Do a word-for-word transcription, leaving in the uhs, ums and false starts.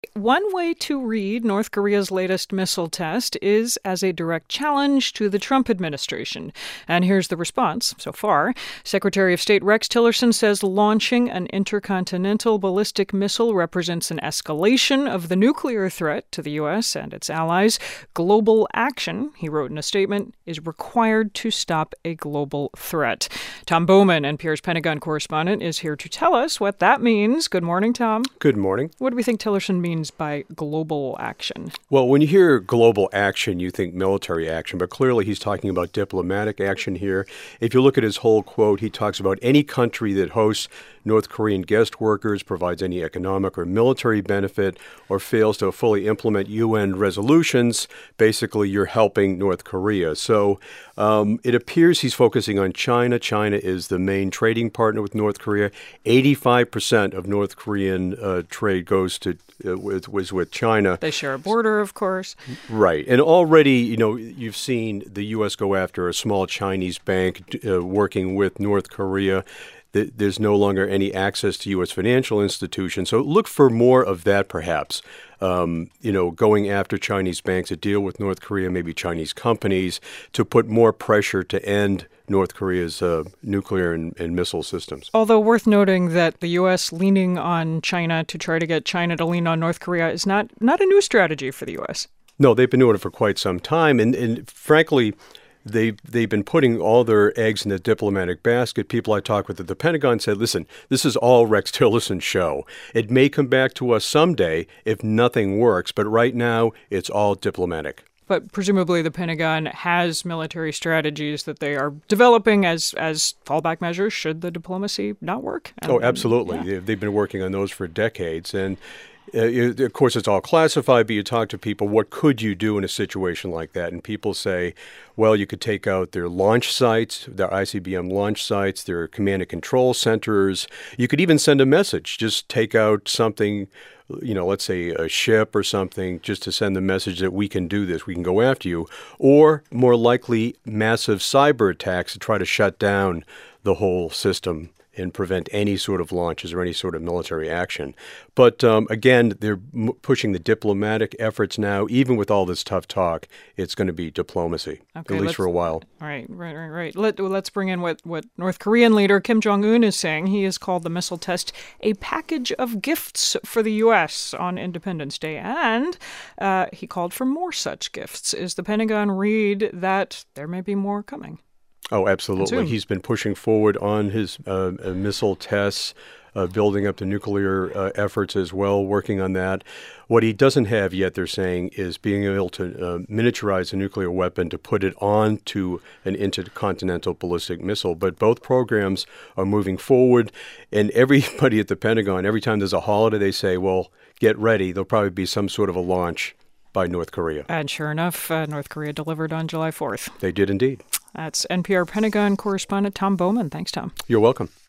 One way to read North Korea's latest missile test is as a direct challenge to the Trump administration. And here's the response so far. Secretary of State Rex Tillerson says launching an intercontinental ballistic missile represents an escalation of the nuclear threat to the U S and its allies. Global action, he wrote in a statement, is required to stop a global threat. Tom Bowman, N P R's Pentagon correspondent, is here to tell us what that means. Good morning, Tom. Good morning. What do we think Tillerson means by global action? Well, when you hear global action, you think military action, but clearly he's talking about diplomatic action here. If you look at his whole quote, he talks about any country that hosts North Korean guest workers, provides any economic or military benefit, or fails to fully implement U N resolutions. Basically, you're helping North Korea. So um, it appears he's focusing on China. China is the main trading partner with North Korea. eighty-five percent of North Korean uh, trade goes to uh, with, was with China. They share a border, of course. Right. And already, you know, you've seen the U S go after a small Chinese bank uh, working with North Korea. There's no longer any access to U S financial institutions. So look for more of that, perhaps. Um, you know, going after Chinese banks that deal with North Korea, maybe Chinese companies, to put more pressure to end North Korea's uh, nuclear and, and missile systems. Although worth noting that the U S leaning on China to try to get China to lean on North Korea is not, not a new strategy for the U S. No, they've been doing it for quite some time. And, and frankly, They've, they've been putting all their eggs in the diplomatic basket. People I talked with at the Pentagon said, listen, this is all Rex Tillerson's show. It may come back to us someday if nothing works, but right now it's all diplomatic. But presumably the Pentagon has military strategies that they are developing as, as fallback measures should the diplomacy not work. And, oh, absolutely. And, yeah. They've been working on those for decades. And Uh, of course, it's all classified, but you talk to people, what could you do in a situation like that? And people say, well, you could take out their launch sites, their I C B M launch sites, their command and control centers. You could even send a message, just take out something, you know, let's say a ship or something, just to send the message that we can do this, we can go after you. Or more likely, massive cyber attacks to try to shut down the whole system and prevent any sort of launches or any sort of military action. But um, again, they're m- pushing the diplomatic efforts now. Even with all this tough talk, it's going to be diplomacy, okay, at least for a while. Right, right, right, right. Let, let's bring in what, what North Korean leader Kim Jong-un is saying. He has called the missile test a package of gifts for the U S on Independence Day, and uh, he called for more such gifts. Is the Pentagon read that there may be more coming? Oh, absolutely. Consume. He's been pushing forward on his uh, missile tests, uh, building up the nuclear uh, efforts as well, working on that. What he doesn't have yet, they're saying, is being able to uh, miniaturize a nuclear weapon to put it onto an intercontinental ballistic missile. But both programs are moving forward, and everybody at the Pentagon, every time there's a holiday, they say, well, get ready. There'll probably be some sort of a launch by North Korea. And sure enough, uh, North Korea delivered on July fourth. They did indeed. That's N P R Pentagon correspondent Tom Bowman. Thanks, Tom. You're welcome.